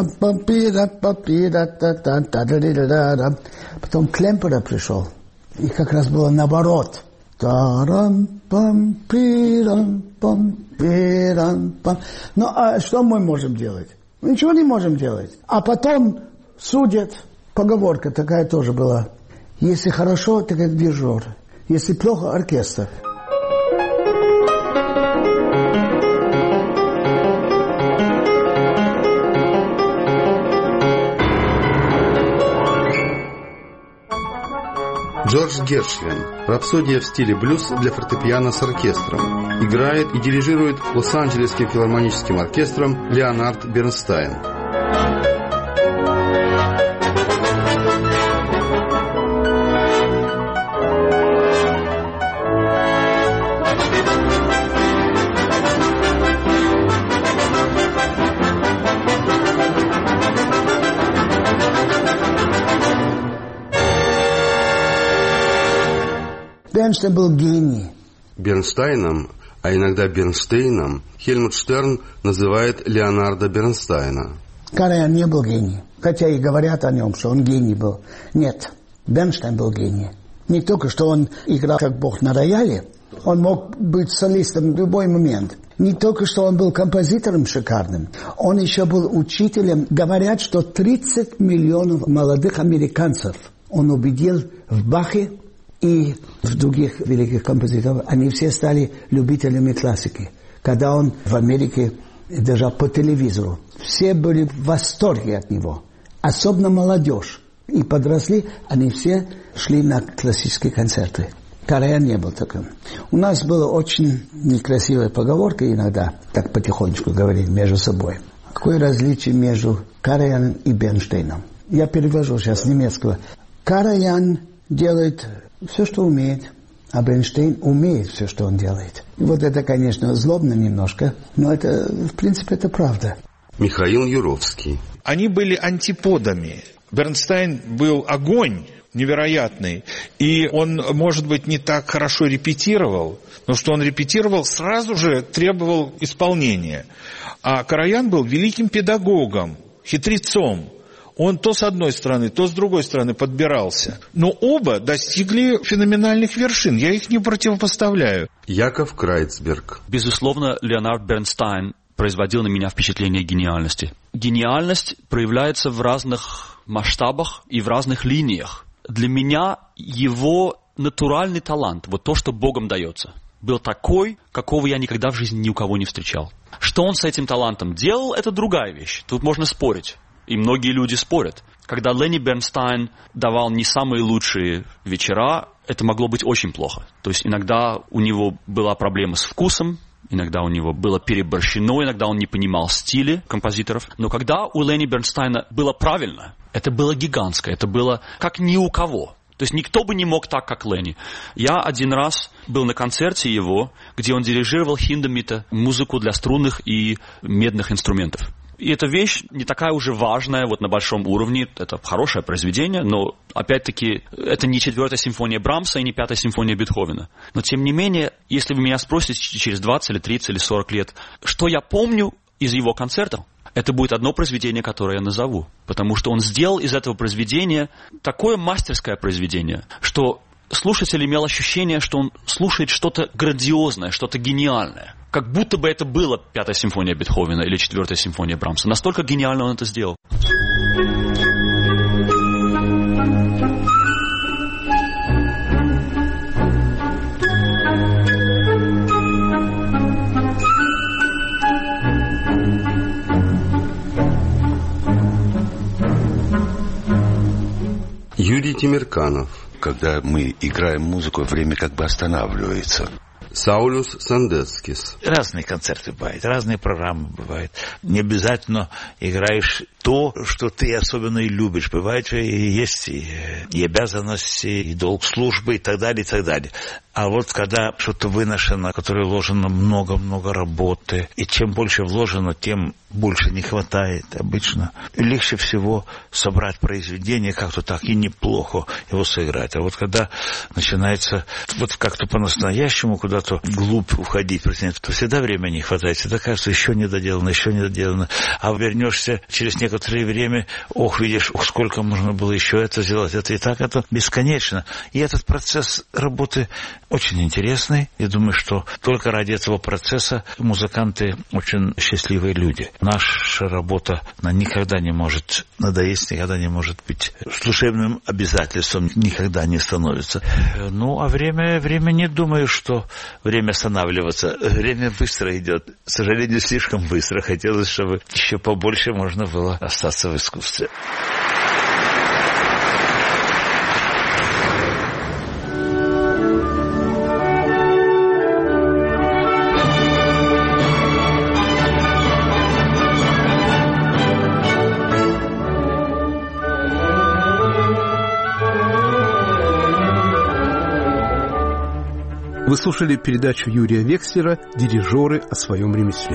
Потом Клемпера пришел. И как раз было наоборот. Ну, а что мы можем делать? Ничего не можем делать. А потом судят. Поговорка такая тоже была. Если хорошо, так это дирижер. Если плохо, оркестр. Джордж Гершвин. Рапсодия в стиле блюз для фортепиано с оркестром. Играет и дирижирует Лос-Анджелесским филармоническим оркестром Леонард Бернстайн. Бернштейн был гений. Бернстайном, а иногда Бернштейном, Хельмут Штерн называет Леонарда Бернстайна. Караян не был гений. Хотя и говорят о нем, что он гений был. Нет, Бернштейн был гений. Не только, что он играл как бог на рояле, он мог быть солистом в любой момент. Не только, что он был композитором шикарным, он еще был учителем. Говорят, что тридцать миллионов молодых американцев он убедил в Бахе и в других великих композиторов. Они все стали любителями классики. Когда он в Америке держал по телевизору, все были в восторге от него. Особенно молодежь. И подросли, они все шли на классические концерты. Караян не был таким. У нас была очень некрасивая поговорка иногда, так потихонечку говорили между собой. Какое различие между Караяном и Бернштейном? Я перевожу сейчас с немецкого. Караян делает все, что умеет, а Бернштейн умеет все, что он делает. И вот это, конечно, злобно немножко, но это, в принципе, это правда. Михаил Юровский. Они были антиподами. Бернстайн был огонь невероятный, и он, может быть, не так хорошо репетировал, но что он репетировал, сразу же требовал исполнения. А Караян был великим педагогом, хитрецом. Он то с одной стороны, то с другой стороны подбирался. Но оба достигли феноменальных вершин. Я их не противопоставляю. Яков Крайцберг. Безусловно, Леонард Бернстайн производил на меня впечатление гениальности. Гениальность проявляется в разных масштабах и в разных линиях. Для меня его натуральный талант, вот то, что Богом дается, был такой, какого я никогда в жизни ни у кого не встречал. Что он с этим талантом делал, это другая вещь. Тут можно спорить. И многие люди спорят. когда Ленни Бернстайн давал не самые лучшие вечера, это могло быть очень плохо. То есть иногда у него была проблема с вкусом, иногда у него было переборщено, иногда он не понимал стили композиторов. Но когда у Ленни Бернстайна было правильно, это было гигантское, это было как ни у кого. То есть никто бы не мог так, как Ленни. Я один раз был на концерте его, где он дирижировал Хиндемита, музыку для струнных и медных инструментов. И эта вещь не такая уже важная вот на большом уровне. Это хорошее произведение, но, опять-таки, это не четвертая симфония Брамса и не пятая симфония Бетховена. Но, тем не менее, если вы меня спросите через двадцать или тридцать или сорок лет, что я помню из его концертов, это будет одно произведение, которое я назову. Потому что он сделал из этого произведения такое мастерское произведение, что слушатель имел ощущение, что он слушает что-то грандиозное, что-то гениальное. Как будто бы это была пятая симфония Бетховена или четвертая симфония Брамса. Настолько гениально он это сделал. Юрий Темирканов. Когда мы играем музыку, время как бы останавливается. Саулюс Сандецкис. Разные концерты бывают, разные программы бывают. Не обязательно играешь то, что ты особенно и любишь. Бывает же и есть и, и обязанности, и долг службы, и так далее, и так далее. А вот когда что-то выношено, которое вложено много-много работы, и чем больше вложено, тем больше не хватает обычно. Легче всего собрать произведение как-то так и неплохо его сыграть. А вот когда начинается вот как-то по-настоящему куда-то вглубь уходить, то всегда времени не хватает. Всегда кажется, еще не доделано, еще не доделано. А вернешься через некоторое время, ох, видишь, ох, сколько можно было еще это сделать. Это и так, это бесконечно. И этот процесс работы очень интересный. Я думаю, что только ради этого процесса музыканты очень счастливые люди. Наша работа, она никогда не может надоесть, никогда не может быть служебным обязательством, никогда не становится. Ну, а время, время не думаю, что время останавливаться. Время быстро идет. К сожалению, слишком быстро. Хотелось, чтобы еще побольше можно было остаться в искусстве. Вы слушали передачу Юрия Векслера «Дирижеры о своем ремесле».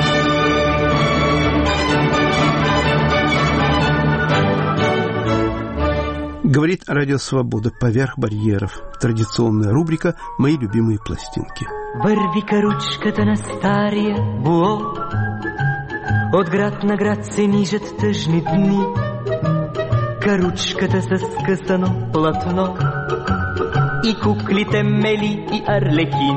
Говорит Радио Свобода «Поверх барьеров». Традиционная рубрика «Мои любимые пластинки». Върви-ка ручката на стария буо, от град на град се нижат тъжни дни. Каручката с скъсано платно и куклите Мели и Арлекин.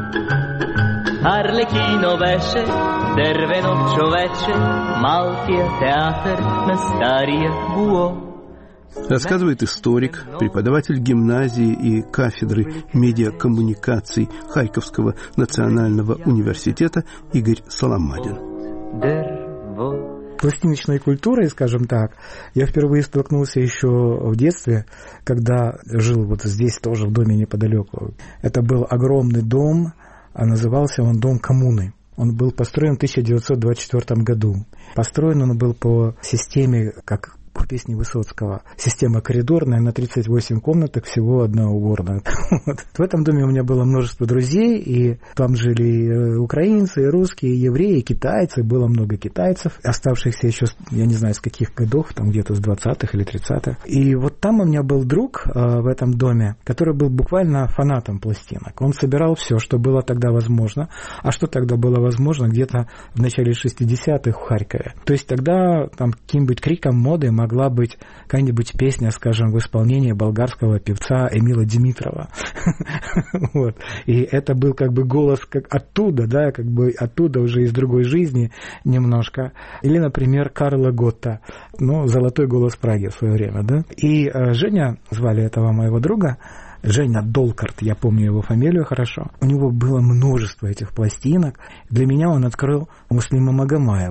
Арлекино беше дървено човече, малкия театър на стария буо. Рассказывает историк, преподаватель гимназии и кафедры медиакоммуникаций Харьковского национального университета Игорь Соломадин. Пластиночной культурой, скажем так, я впервые столкнулся еще в детстве, когда жил вот здесь тоже в доме неподалеку. Это был огромный дом, а назывался он Дом коммуны. Он был построен в тысяча девятьсот двадцать четвёртом году. Построен он был по системе, как в песне Высоцкого, система коридорная, на тридцать восемь комнаток, всего одна уборная. Вот. В этом доме у меня было множество друзей, и там жили и украинцы, и русские, и евреи, и китайцы, было много китайцев, оставшихся еще, я не знаю, с каких годов, там где-то с двадцатых или тридцатых. И вот там у меня был друг э, в этом доме, который был буквально фанатом пластинок. Он собирал все, что было тогда возможно. А что тогда было возможно? Где-то в начале шестидесятых в Харькове. То есть тогда там каким-нибудь криком моды могла быть какая-нибудь песня, скажем, в исполнении болгарского певца Эмила Димитрова. Вот. И это был как бы голос как оттуда, да, как бы оттуда уже из другой жизни немножко. Или, например, Карла Готта, ну, «Золотой голос Праги» в свое время, да. И э, Женя, звали этого моего друга, Женя Долкарт, я помню его фамилию хорошо. У него было множество этих пластинок. Для меня он открыл Муслима Магомаева,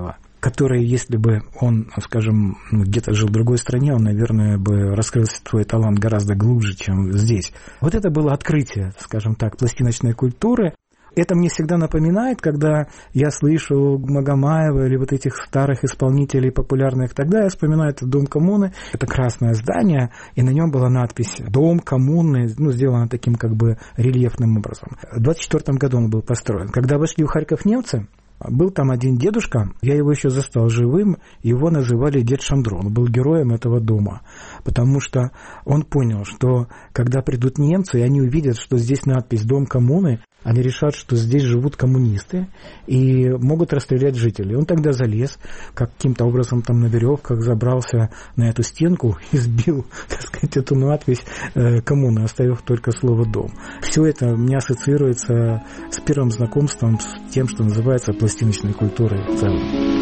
который, если бы он, скажем, где-то жил в другой стране, он, наверное, бы раскрыл свой талант гораздо глубже, чем здесь. Вот это было открытие, скажем так, пластиночной культуры. Это мне всегда напоминает, когда я слышу Магомаева или вот этих старых исполнителей популярных, тогда я вспоминаю этот Дом коммуны. Это красное здание, и на нем была надпись «Дом коммуны», ну, сделана таким как бы рельефным образом. В двадцать четвёртом году он был построен. Когда вошли в Харьков немцы, был там один дедушка, я его еще застал живым, его называли Дед Шандро, он был героем этого дома, потому что он понял, что когда придут немцы, и они увидят, что здесь надпись «Дом коммуны», они решат, что здесь живут коммунисты и могут расстрелять жителей. Он тогда залез, каким-то образом там на веревках забрался на эту стенку и сбил, так сказать, эту надпись «Коммуна», оставив только слово «дом». Все это у меня ассоциируется с первым знакомством с тем, что называется пластиночной культурой в целом.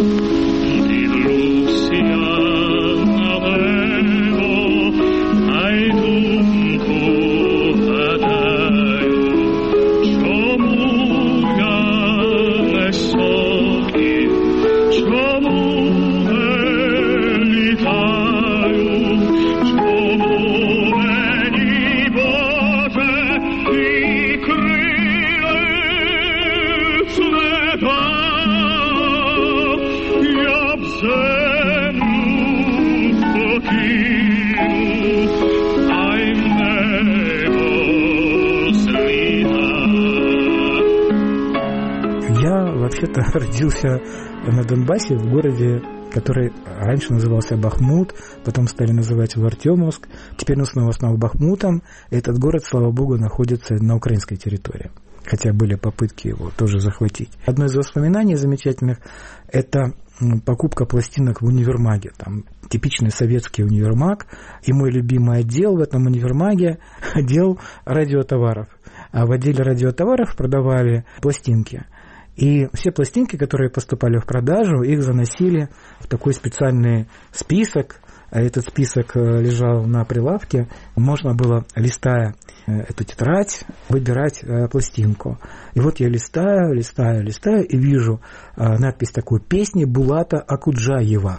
Вообще-то родился на Донбассе, в городе, который раньше назывался Бахмут, потом стали называть его Артемовск, теперь он снова стал Бахмутом. Этот город, слава богу, находится на украинской территории, хотя были попытки его тоже захватить. Одно из воспоминаний замечательных – это покупка пластинок в универмаге. Там типичный советский универмаг, и мой любимый отдел в этом универмаге – отдел радиотоваров. А в отделе радиотоваров продавали пластинки. И все пластинки, которые поступали в продажу, их заносили в такой специальный список. Этот список лежал на прилавке. Можно было, листая эту тетрадь, выбирать пластинку. И вот я листаю, листаю, листаю и вижу надпись такой: «Песни Булата Акуджаева».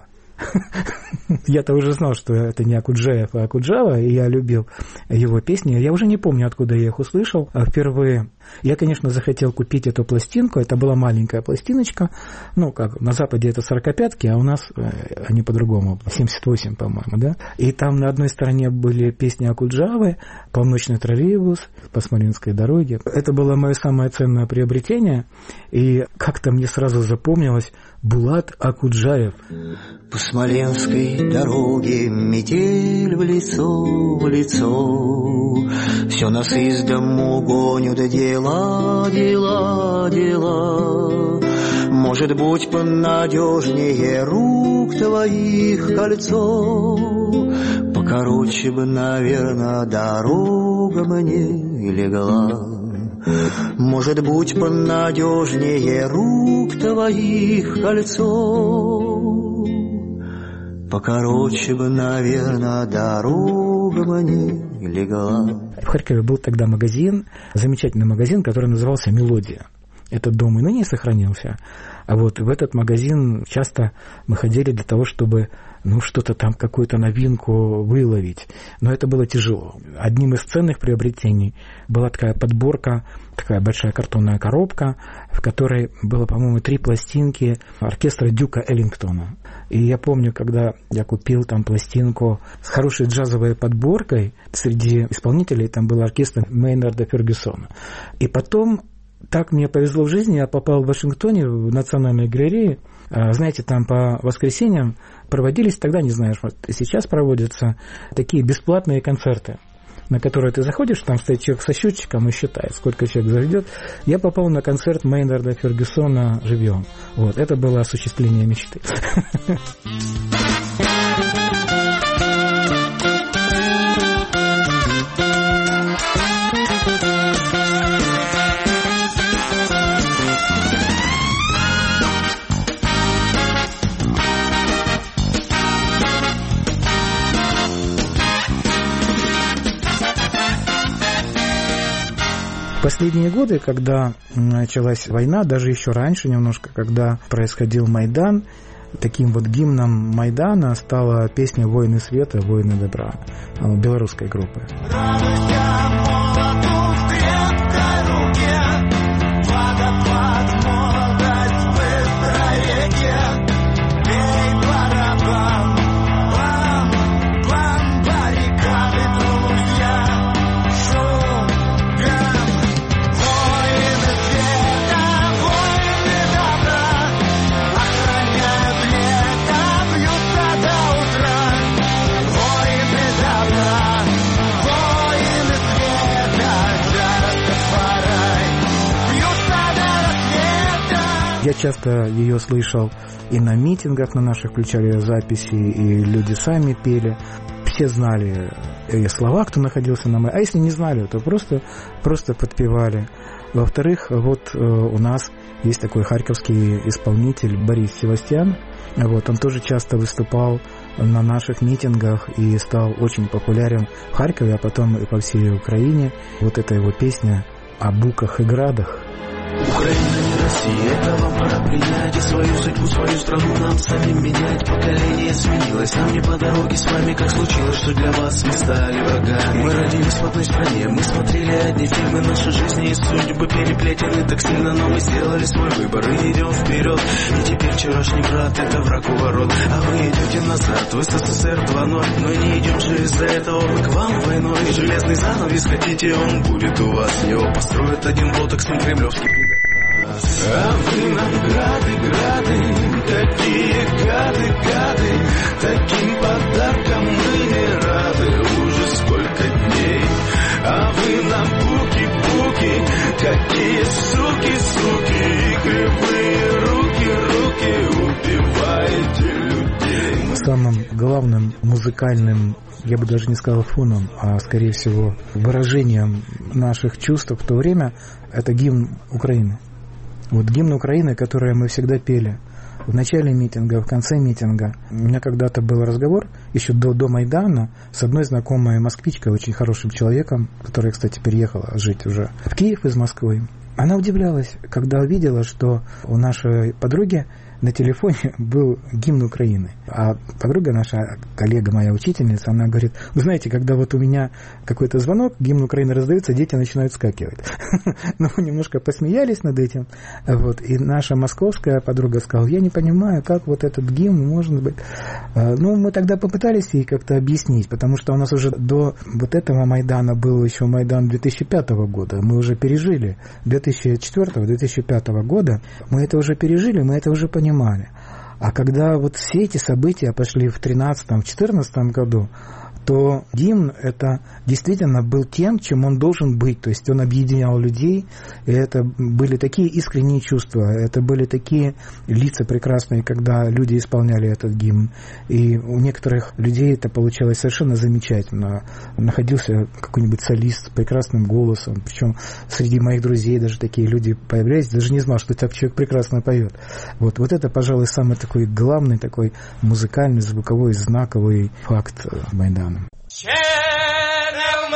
Я-то уже знал, что это не Акуджаев, а Акуджава, и я любил его песни. Я уже не помню, откуда я их услышал впервые. Я, конечно, захотел купить эту пластинку. Это была маленькая пластиночка. Ну, как на Западе это сорокопятки, а у нас они по-другому. семьдесят восемь, по-моему, да? И там на одной стороне были песни Акуджавы, «Полночный троллейбус», «По Смоленской дороге». Это было мое самое ценное приобретение. И как-то мне сразу запомнилось Булат Акуджаев. По Смоленской дороге метель в лицо, в лицо. Все нас из дому гонят, дела, дела, дела. Может быть, понадежнее рук твоих кольцо. Покороче бы, наверное, дорога мне легла. Может быть, понадежнее рук твоих кольцо. Покороче бы, наверное, дорога мне легла. В Харькове был тогда магазин, замечательный магазин, который назывался «Мелодия». Этот дом и ныне сохранился. А вот в этот магазин часто мы ходили для того, чтобы ну, что-то там, какую-то новинку выловить. Но это было тяжело. Одним из ценных приобретений была такая подборка, такая большая картонная коробка, в которой было, по-моему, три пластинки оркестра Дюка Эллингтона. И я помню, когда я купил там пластинку с хорошей джазовой подборкой, среди исполнителей там был оркестр Мейнарда Фергюсона. И потом так мне повезло в жизни, я попал в Вашингтоне в Национальной галерее. Знаете, там по воскресеньям проводились, тогда не знаешь, вот сейчас проводятся такие бесплатные концерты, на которые ты заходишь, там стоит человек со счетчиком и считает, сколько человек зайдет. Я попал на концерт Мейнарда Фергюсона живьем. Вот, это было осуществление мечты. В последние годы, когда началась война, даже еще раньше немножко, когда происходил Майдан, таким вот гимном Майдана стала песня «Воины света, воины добра» белорусской группы. Я часто ее слышал и на митингах на наших, включали записи, и люди сами пели. Все знали слова, кто находился на Майдане. А если не знали, то просто, просто подпевали. Во-вторых, вот у нас есть такой харьковский исполнитель Борис Севастьян. Вот, он тоже часто выступал на наших митингах и стал очень популярен в Харькове, а потом и по всей Украине. Вот эта его песня о буках и градах. Украина не Россия, это вам пора принять и свою судьбу, свою страну нам самим менять. Поколение сменилось, нам не по дороге с вами, как случилось, что для вас мы стали врагами. Мы родились в одной стране, мы смотрели одни фильмы, наши жизни и судьбы переплетены так сильно, но мы сделали свой выбор и идем вперед. И теперь вчерашний брат, это враг у ворот, а вы идете назад в СССР два ноль. Но не идем же из-за этого мы к вам войной. Железный занавес хотите, он будет у вас, его построят один ботоксный кремлевский. А вы нам грады, грады, такие гады, гады, таким подарком мы не рады уже сколько дней. А вы нам буки, буки, какие суки, суки, и кривые руки, руки, убиваете людей. Самым главным музыкальным, я бы даже не сказал фоном, а скорее всего выражением наших чувств в то время это гимн Украины. Вот гимн Украины, который мы всегда пели в начале митинга, в конце митинга. У меня когда-то был разговор, еще до, до Майдана, с одной знакомой москвичкой, очень хорошим человеком, которая, кстати, переехала жить уже в Киев из Москвы. Она удивлялась, когда увидела, что у нашей подруги на телефоне был гимн Украины. А подруга наша, коллега моя, учительница, она говорит, вы знаете, когда вот у меня какой-то звонок, гимн Украины раздается, дети начинают скакивать. Ну, немножко посмеялись над этим. Вот. И наша московская подруга сказала, я не понимаю, как вот этот гимн может быть. Ну, мы тогда попытались ей как-то объяснить, потому что у нас уже до вот этого Майдана был еще Майдан две тысячи пятого года. Мы уже пережили две тысячи четвёртого - две тысячи пятого года. Мы это уже пережили, мы это уже понимали. А когда вот все эти события пошли в тринадцатом-четырнадцатом году, то гимн это действительно был тем, чем он должен быть. То есть он объединял людей, и это были такие искренние чувства, это были такие лица прекрасные, когда люди исполняли этот гимн. И у некоторых людей это получалось совершенно замечательно. Находился какой-нибудь солист с прекрасным голосом, причем среди моих друзей даже такие люди появлялись, даже не знал, что так человек прекрасно поет. Вот, вот это, пожалуй, самый такой главный, такой музыкальный, звуковой, знаковый факт Майдана. Ще не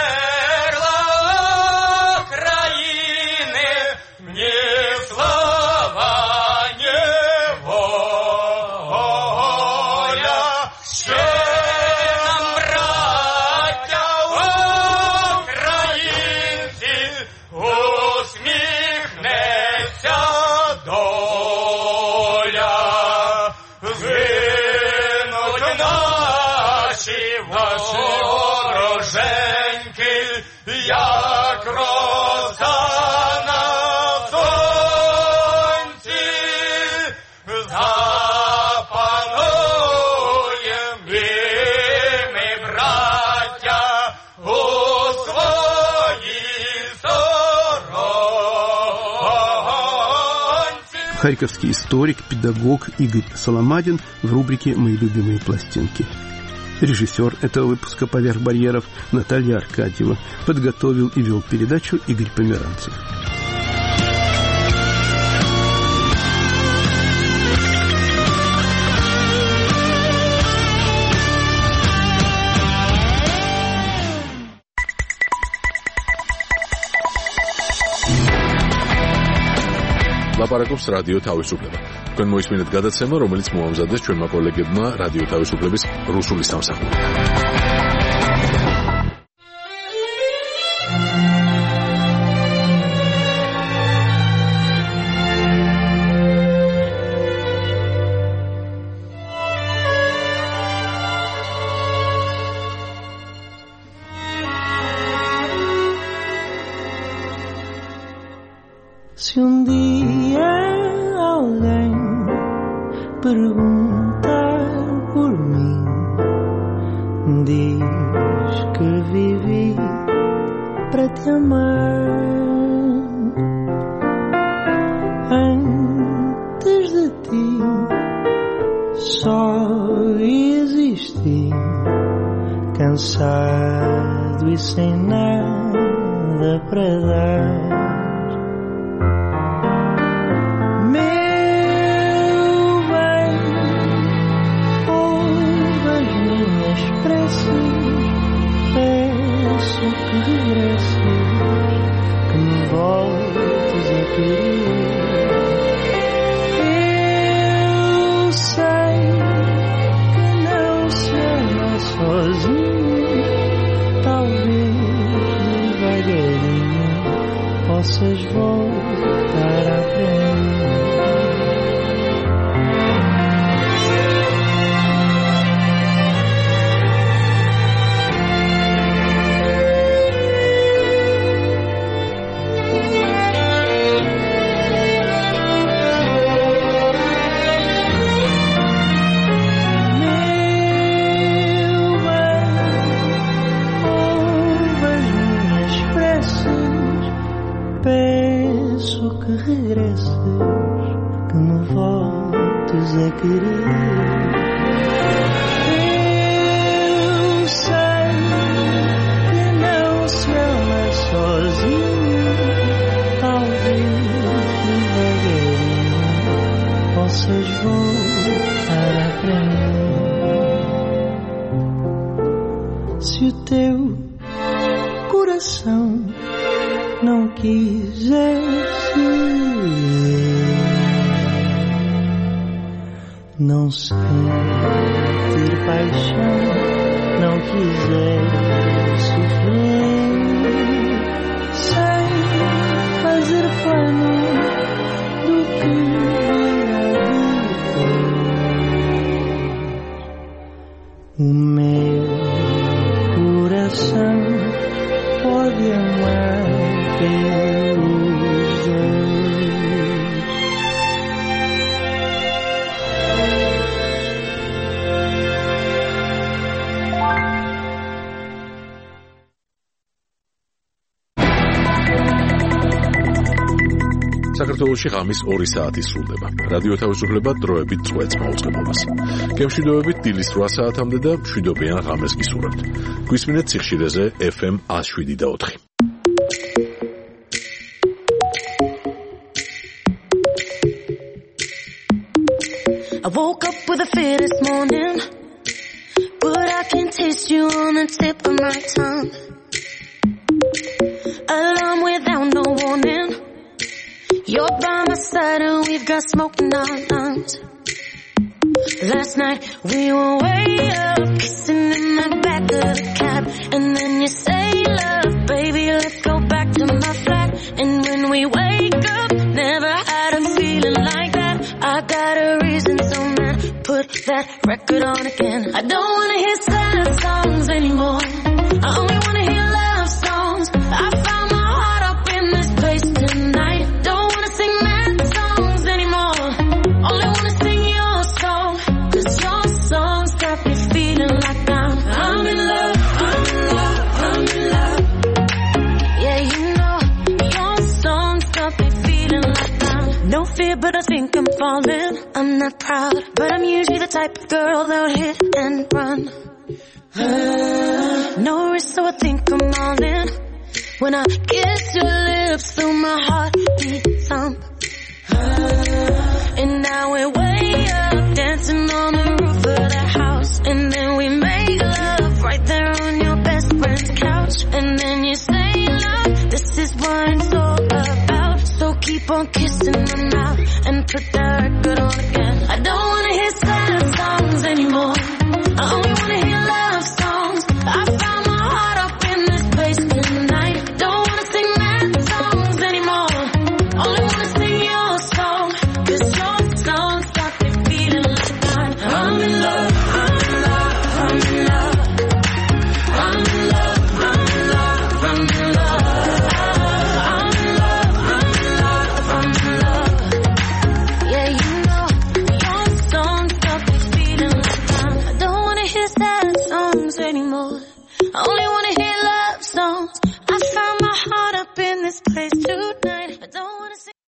вмерла країни, ні слава, ні воля. Ще нам, браття українці, усміхнеться доля. Згинуть наші вороженьки, як роса на сонці, запануєм і ми, браття, у своїй сторонці. Харьковский историк, педагог Игорь Соломадин в рубрике «Мои любимые пластинки». Режиссер этого выпуска «Поверх барьеров» Наталья Аркадьева. Подготовил и вел передачу Игорь Померанцев. ლაპარაკობს რადიო თავისუფლება. თქვენ მოისმინეთ გადაცემა, რომელიც მოამზადეს ჩვენმა კოლეგებმა რადიო თავისუფლების რუსული სამსახურიდან. Se um dia alguém perguntar por mim, diz que vivi para te amar. Antes de ti só existi, cansado e sem nada para dar. Peço que regresses, que me voltes a querer. Eu sei que não se ama sozinho, talvez devagarinho possas voltar a aprender. Peço que regresses, que me voltes a querer. Eu sei que não se ama sozinho, talvez devagarinho possas voltar a aprender. Se o teu coração não quisesse, não sentir paixão, não quiser sofrer, sem fazer plano do que virá depois. O meu coração pode amar pelos dois. საქართველოში ღამის ორი საათი სრულდება. რადიო თავისუფლება დროებით წვეთს მაუწყებლობას. გემშვიდობებით დილის რვა საათამდე და მშვიდობიან ღამეს გისურვებთ. გვისმინეთ სიხშირეზე ეფ ემ one oh seven point four. I woke up with a fear this morning, but I can taste you on the tip of my tongue. Alarm without no warning, you're by my side and we've got smoke in our lungs. Last night we were way up, kissing in the back of the cab, and then you say, love, baby, let's go back to my flat. And when we wake up, never had a feeling like that. I got a reason, so man, put that record on again. I don't wanna hear sad songs anymore, I only wanna hear love songs. I found my heart up in this place tonight. Don't wanna sing mad songs anymore, only wanna sing your song. Cause your songs got me feeling like I'm I'm in love, I'm in love, I'm in love. Yeah, you know, your songs got me feeling like I'm no fear, but I think I'm falling. I'm not proud, but I'm usually the type of girl that would hit and run. No risk, so I think I'm all in. When I kiss your lips, feel my heart beat thump. And now we're way up, dancing on the roof of the house. And then we make love right there on your best friend's couch. And then you say, love, this is what it's all about. So keep keep on kissing them now and put that record on again. I don't